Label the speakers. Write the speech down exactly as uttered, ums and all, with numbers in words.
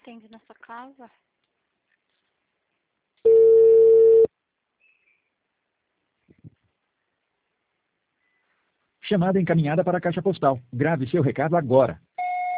Speaker 1: atende na sua casa?
Speaker 2: Chamada encaminhada para a caixa postal. Grave seu recado agora.